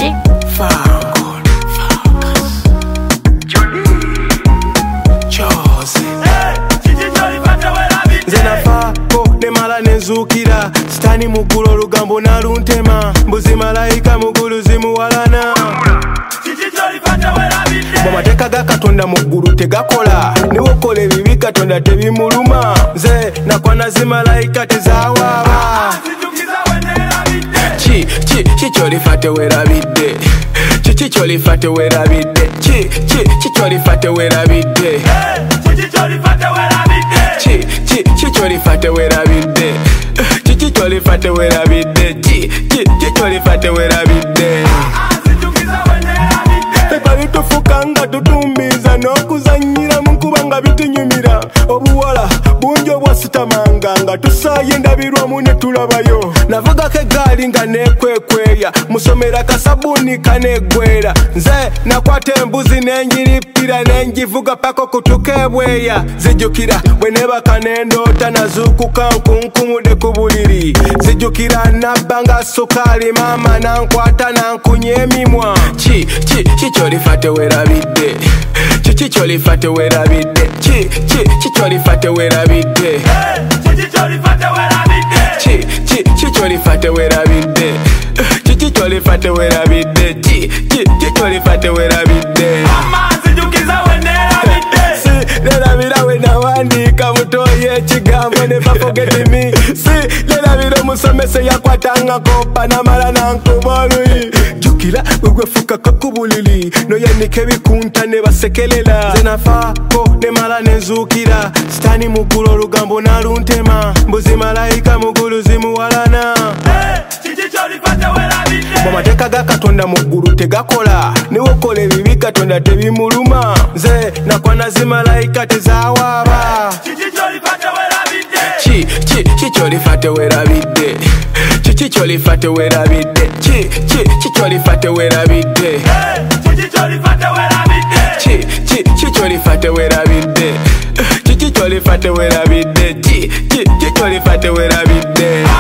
G. Nezukira stani mugulu olugambo naluntema mbuzi malayika mugulu zimuwalana bw'amateeka ga Katonda muggulu tegakola niwokola ebibi Katonda tebimuluma nze nakwana zimalayika tezawaaba ki kyolifa tewerabidde ki kyolifa tewerabidde ki kyolifa tewerabidde ki kyolifa tewerabidde ki kyolifa tewerabidde ki kyolifa tewerabidde Tepa bitufuka nga tutumbiza n'okuzannyira mu nkuba nga bitunyumira obuwala bungi obwasitamanga nga tusaaye endabirwamu ne tulabayo navugako eggaali nga nekwekweya musomera kasabuni kaneggwera nze nakwata embuzi nenjirippira nenjivuga paka okutuka ebweya zijjukira bwe nebaka nendoota nazuukuka nkunkumudde ku buliri zijjukira nabba nga sukaali maama nankwata nankunya emimwa ki kyolifa tewerabidde ki kyolifa tewerabidde ki kyolifa tewerabidde ki kyolifa tewerabidde ki kyolifa tewerabidde ki kyolifa tewerabidde lerabira we nawandiika mutoye ekigambo ne forget me si lerabira omusomese yakwatanga kopa namala nankuba oluyi jukira wegwefukako ku buliri noyanika ebikunta ne basekelela nze nafaako nemala nezuukira sitaani muggulu olugambo naluntema mbuzi malayika muggulu zimuwalana bw'amateeka ga Katonda muggulu tegakola niwokola ebibi Katonda tebimuluma nze nakwana zimalayika tezawaaba ki kyolifa tewerabidde ki kyolifa tewerabidde ki kyolifa tewerabidde ki kyolifa tewerabidde ki kyolifa tewerabidde